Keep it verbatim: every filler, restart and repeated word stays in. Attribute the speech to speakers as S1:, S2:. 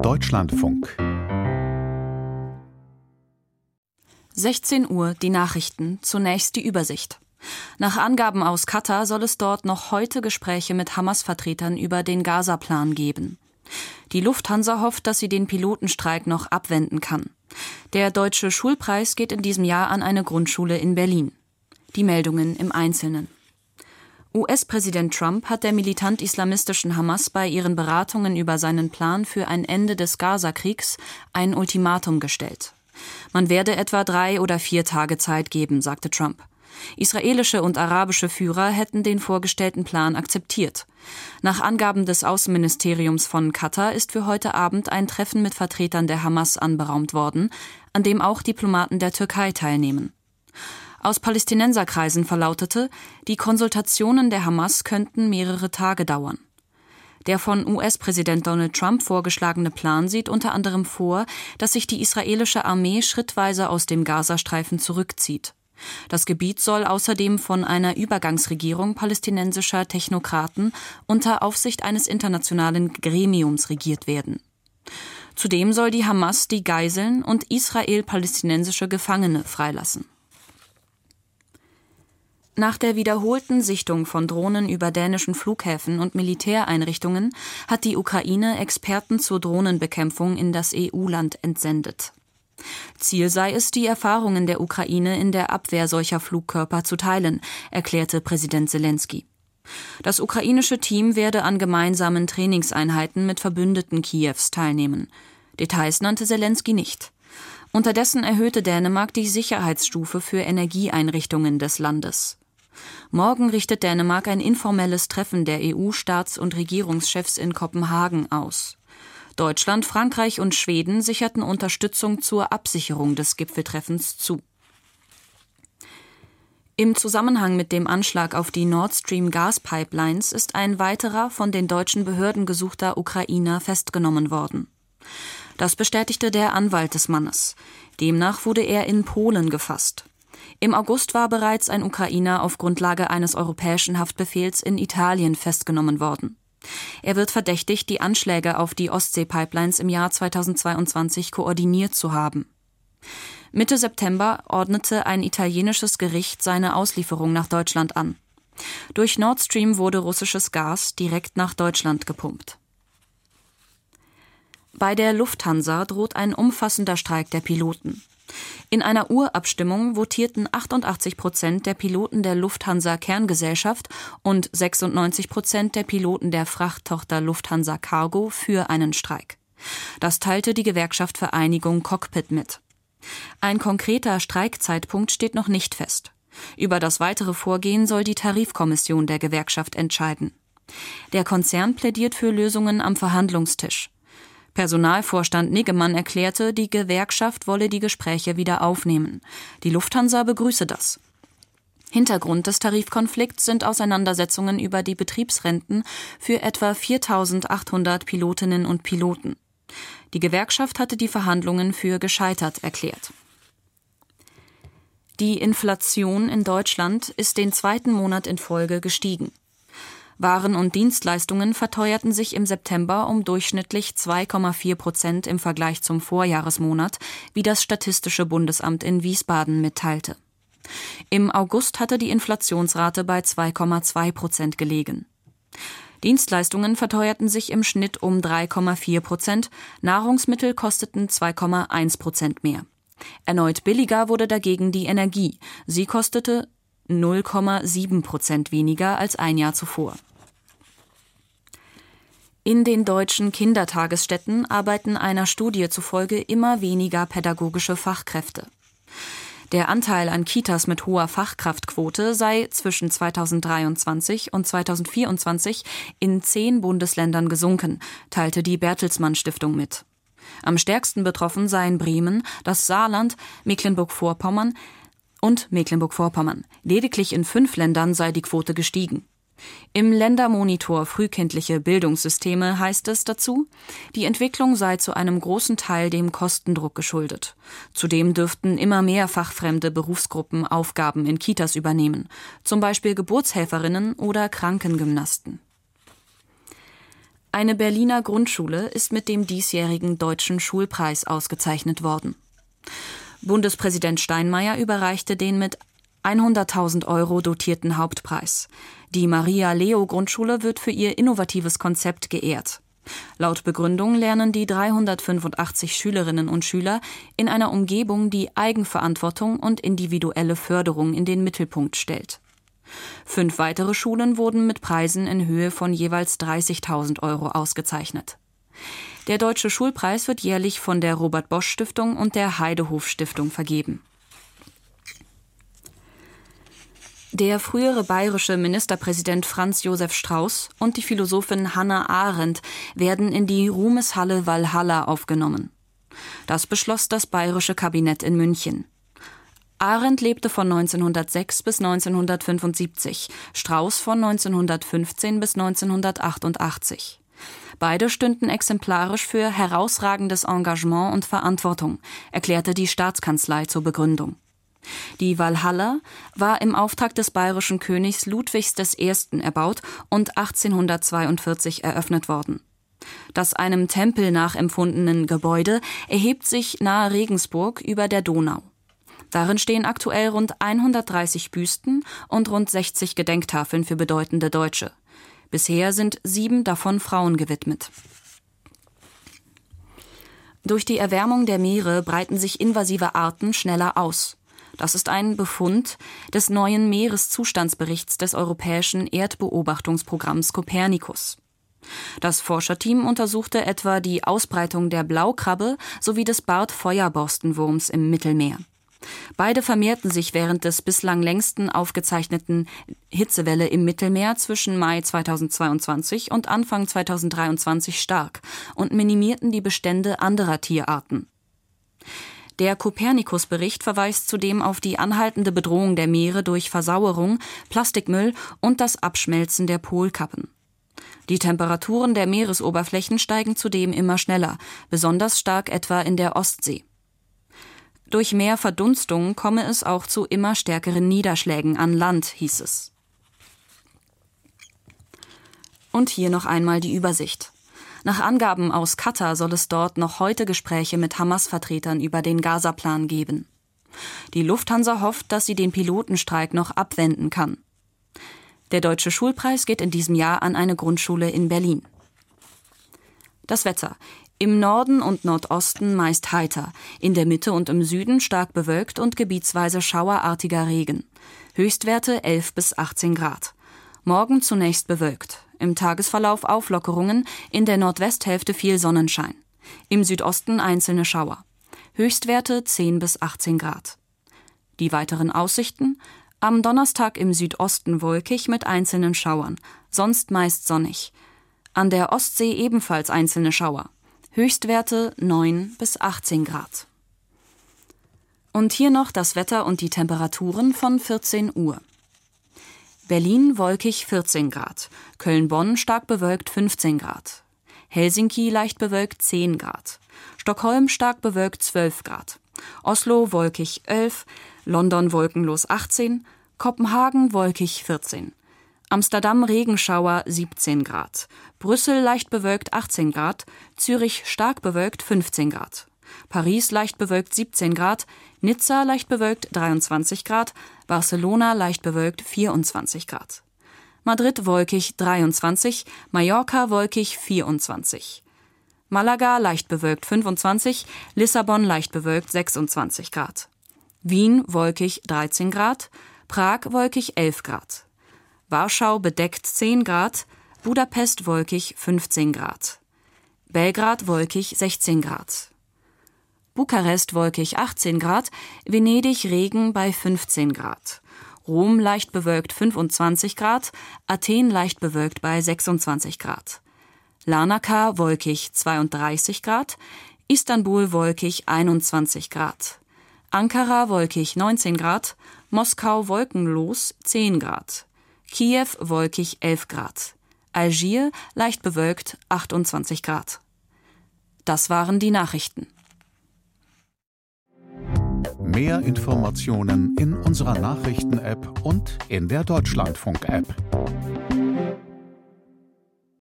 S1: Deutschlandfunk.
S2: sechzehn Uhr, die Nachrichten, zunächst die Übersicht. Nach Angaben aus Katar soll es dort noch heute Gespräche mit Hamas-Vertretern über den Gaza-Plan geben. Die Lufthansa hofft, dass sie den Pilotenstreik noch abwenden kann. Der Deutsche Schulpreis geht in diesem Jahr an eine Grundschule in Berlin. Die Meldungen im Einzelnen. U S-Präsident Trump hat der militant-islamistischen Hamas bei ihren Beratungen über seinen Plan für ein Ende des Gaza-Kriegs ein Ultimatum gestellt. Man werde etwa drei oder vier Tage Zeit geben, sagte Trump. Israelische und arabische Führer hätten den vorgestellten Plan akzeptiert. Nach Angaben des Außenministeriums von Katar ist für heute Abend ein Treffen mit Vertretern der Hamas anberaumt worden, an dem auch Diplomaten der Türkei teilnehmen. Aus Palästinenserkreisen verlautete, die Konsultationen der Hamas könnten mehrere Tage dauern. Der von U S-Präsident Donald Trump vorgeschlagene Plan sieht unter anderem vor, dass sich die israelische Armee schrittweise aus dem Gazastreifen zurückzieht. Das Gebiet soll außerdem von einer Übergangsregierung palästinensischer Technokraten unter Aufsicht eines internationalen Gremiums regiert werden. Zudem soll die Hamas die Geiseln und israel-palästinensische Gefangene freilassen. Nach der wiederholten Sichtung von Drohnen über dänischen Flughäfen und Militäreinrichtungen hat die Ukraine Experten zur Drohnenbekämpfung in das E U-Land entsendet. Ziel sei es, die Erfahrungen der Ukraine in der Abwehr solcher Flugkörper zu teilen, erklärte Präsident Selenskyj. Das ukrainische Team werde an gemeinsamen Trainingseinheiten mit Verbündeten Kiews teilnehmen. Details nannte Selenskyj nicht. Unterdessen erhöhte Dänemark die Sicherheitsstufe für Energieeinrichtungen des Landes. Morgen richtet Dänemark ein informelles Treffen der E U-Staats- und Regierungschefs in Kopenhagen aus. Deutschland, Frankreich und Schweden sicherten Unterstützung zur Absicherung des Gipfeltreffens zu. Im Zusammenhang mit dem Anschlag auf die Nord Stream Gaspipelines ist ein weiterer von den deutschen Behörden gesuchter Ukrainer festgenommen worden. Das bestätigte der Anwalt des Mannes. Demnach wurde er in Polen gefasst. Im August war bereits ein Ukrainer auf Grundlage eines europäischen Haftbefehls in Italien festgenommen worden. Er wird verdächtigt, die Anschläge auf die Ostsee-Pipelines im Jahr zweitausendzweiundzwanzig koordiniert zu haben. Mitte September ordnete ein italienisches Gericht seine Auslieferung nach Deutschland an. Durch Nord Stream wurde russisches Gas direkt nach Deutschland gepumpt. Bei der Lufthansa droht ein umfassender Streik der Piloten. In einer Urabstimmung votierten achtundachtzig Prozent der Piloten der Lufthansa-Kerngesellschaft und sechsundneunzig Prozent der Piloten der Frachttochter Lufthansa Cargo für einen Streik. Das teilte die Gewerkschaft Vereinigung Cockpit mit. Ein konkreter Streikzeitpunkt steht noch nicht fest. Über das weitere Vorgehen soll die Tarifkommission der Gewerkschaft entscheiden. Der Konzern plädiert für Lösungen am Verhandlungstisch. Personalvorstand Niggemann erklärte, die Gewerkschaft wolle die Gespräche wieder aufnehmen. Die Lufthansa begrüße das. Hintergrund des Tarifkonflikts sind Auseinandersetzungen über die Betriebsrenten für etwa viertausendachthundert Pilotinnen und Piloten. Die Gewerkschaft hatte die Verhandlungen für gescheitert erklärt. Die Inflation in Deutschland ist den zweiten Monat in Folge gestiegen. Waren und Dienstleistungen verteuerten sich im September um durchschnittlich zwei Komma vier Prozent im Vergleich zum Vorjahresmonat, wie das Statistische Bundesamt in Wiesbaden mitteilte. Im August hatte die Inflationsrate bei zwei Komma zwei Prozent gelegen. Dienstleistungen verteuerten sich im Schnitt um drei Komma vier Prozent, Nahrungsmittel kosteten zwei Komma eins Prozent mehr. Erneut billiger wurde dagegen die Energie. Sie kostete null Komma sieben Prozent weniger als ein Jahr zuvor. In den deutschen Kindertagesstätten arbeiten einer Studie zufolge immer weniger pädagogische Fachkräfte. Der Anteil an Kitas mit hoher Fachkraftquote sei zwischen zweitausenddreiundzwanzig und zweitausendvierundzwanzig in zehn Bundesländern gesunken, teilte die Bertelsmann Stiftung mit. Am stärksten betroffen seien Bremen, das Saarland, Mecklenburg-Vorpommern und Mecklenburg-Vorpommern. Lediglich in fünf Ländern sei die Quote gestiegen. Im Ländermonitor Frühkindliche Bildungssysteme heißt es dazu, die Entwicklung sei zu einem großen Teil dem Kostendruck geschuldet. Zudem dürften immer mehr fachfremde Berufsgruppen Aufgaben in Kitas übernehmen, zum Beispiel Geburtshelferinnen oder Krankengymnasten. Eine Berliner Grundschule ist mit dem diesjährigen Deutschen Schulpreis ausgezeichnet worden. Bundespräsident Steinmeier überreichte den mit hunderttausend Euro dotierten Hauptpreis. Die Maria-Leo-Grundschule wird für ihr innovatives Konzept geehrt. Laut Begründung lernen die dreihundertfünfundachtzig Schülerinnen und Schüler in einer Umgebung, die Eigenverantwortung und individuelle Förderung in den Mittelpunkt stellt. Fünf weitere Schulen wurden mit Preisen in Höhe von jeweils dreißigtausend Euro ausgezeichnet. Der Deutsche Schulpreis wird jährlich von der Robert-Bosch-Stiftung und der Heidehof-Stiftung vergeben. Der frühere bayerische Ministerpräsident Franz Josef Strauß und die Philosophin Hannah Arendt werden in die Ruhmeshalle Walhalla aufgenommen. Das beschloss das bayerische Kabinett in München. Arendt lebte von neunzehnhundertsechs bis neunzehnhundertfünfundsiebzig, Strauß von neunzehnhundertfünfzehn bis neunzehnhundertachtundachtzig. Beide stünden exemplarisch für herausragendes Engagement und Verantwortung, erklärte die Staatskanzlei zur Begründung. Die Walhalla war im Auftrag des bayerischen Königs Ludwigs der Erste erbaut und achtzehnhundertzweiundvierzig eröffnet worden. Das einem Tempel nachempfundene Gebäude erhebt sich nahe Regensburg über der Donau. Darin stehen aktuell rund hundertdreißig Büsten und rund sechzig Gedenktafeln für bedeutende Deutsche. Bisher sind sieben davon Frauen gewidmet. Durch die Erwärmung der Meere breiten sich invasive Arten schneller aus. Das ist ein Befund des neuen Meereszustandsberichts des europäischen Erdbeobachtungsprogramms Copernicus. Das Forscherteam untersuchte etwa die Ausbreitung der Blaukrabbe sowie des Bartfeuerborstenwurms im Mittelmeer. Beide vermehrten sich während des bislang längsten aufgezeichneten Hitzewelle im Mittelmeer zwischen Mai zweitausendzweiundzwanzig und Anfang zweitausenddreiundzwanzig stark und minimierten die Bestände anderer Tierarten. Der Copernicus-Bericht verweist zudem auf die anhaltende Bedrohung der Meere durch Versauerung, Plastikmüll und das Abschmelzen der Polkappen. Die Temperaturen der Meeresoberflächen steigen zudem immer schneller, besonders stark etwa in der Ostsee. Durch mehr Verdunstung komme es auch zu immer stärkeren Niederschlägen an Land, hieß es. Und hier noch einmal die Übersicht. Nach Angaben aus Katar soll es dort noch heute Gespräche mit Hamas-Vertretern über den Gaza-Plan geben. Die Lufthansa hofft, dass sie den Pilotenstreik noch abwenden kann. Der Deutsche Schulpreis geht in diesem Jahr an eine Grundschule in Berlin. Das Wetter. Im Norden und Nordosten meist heiter, in der Mitte und im Süden stark bewölkt und gebietsweise schauerartiger Regen. Höchstwerte elf bis achtzehn Grad. Morgen zunächst bewölkt. Im Tagesverlauf Auflockerungen, in der Nordwesthälfte viel Sonnenschein. Im Südosten einzelne Schauer. Höchstwerte zehn bis achtzehn Grad. Die weiteren Aussichten: Am Donnerstag im Südosten wolkig mit einzelnen Schauern, sonst meist sonnig. An der Ostsee ebenfalls einzelne Schauer. Höchstwerte neun bis achtzehn Grad. Und hier noch das Wetter und die Temperaturen von vierzehn Uhr. Berlin wolkig vierzehn Grad, Köln-Bonn stark bewölkt fünfzehn Grad, Helsinki leicht bewölkt zehn Grad, Stockholm stark bewölkt zwölf Grad, Oslo wolkig elf, London wolkenlos achtzehn, Kopenhagen wolkig vierzehn, Amsterdam Regenschauer siebzehn Grad, Brüssel leicht bewölkt achtzehn Grad, Zürich stark bewölkt fünfzehn Grad. Paris leicht bewölkt siebzehn Grad, Nizza leicht bewölkt dreiundzwanzig Grad, Barcelona leicht bewölkt vierundzwanzig Grad. Madrid wolkig dreiundzwanzig, Mallorca wolkig vierundzwanzig. Malaga leicht bewölkt fünfundzwanzig, Lissabon leicht bewölkt sechsundzwanzig Grad. Wien wolkig dreizehn Grad, Prag wolkig elf Grad. Warschau bedeckt zehn Grad, Budapest wolkig fünfzehn Grad. Belgrad wolkig sechzehn Grad. Bukarest wolkig achtzehn Grad, Venedig Regen bei fünfzehn Grad. Rom leicht bewölkt fünfundzwanzig Grad, Athen leicht bewölkt bei sechsundzwanzig Grad. Larnaca wolkig zweiunddreißig Grad, Istanbul wolkig einundzwanzig Grad. Ankara wolkig neunzehn Grad, Moskau wolkenlos zehn Grad. Kiew wolkig elf Grad. Algier leicht bewölkt achtundzwanzig Grad. Das waren die Nachrichten.
S1: Mehr Informationen in unserer Nachrichten-App und in der Deutschlandfunk-App.